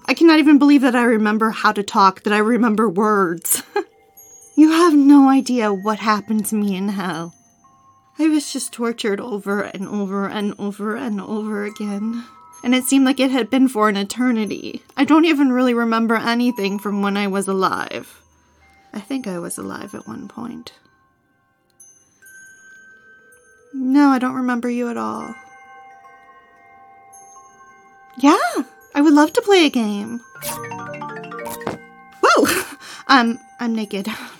I cannot even believe that I remember how to talk, that I remember words. You have no idea what happened to me in hell. I was just tortured over and over and over and over again. And it seemed like it had been for an eternity. I don't even really remember anything from when I was alive. I think I was alive at one point. No, I don't remember you at all. Yeah, I would love to play a game. Whoa! I'm naked.